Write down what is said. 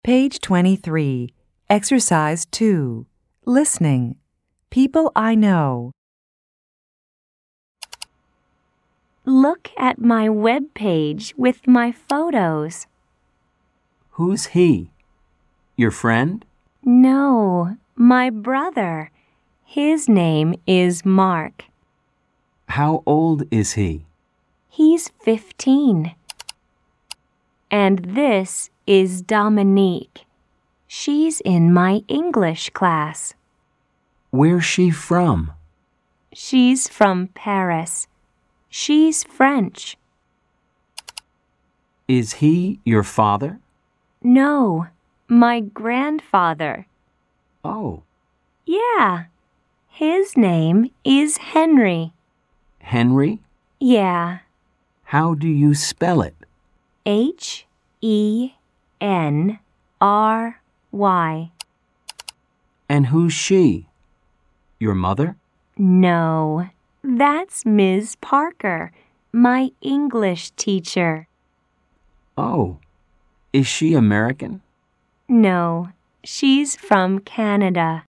Page 23, Exercise 2, Listening. People I know. Look at my web page with my photos. Who's he? Your friend? No, my brother. His name is Mark. How old is he? He's 15. And this is Dominique. She's in my English class. Where's she from? She's from Paris. She's French. Is he your father? No, my grandfather. Oh, Yeah, his name is Henry. Henry? Yeah, How do you spell it? Henry. And who's she? Your mother? No, that's Ms. Parker, my English teacher. Oh, is she American? No, she's from Canada.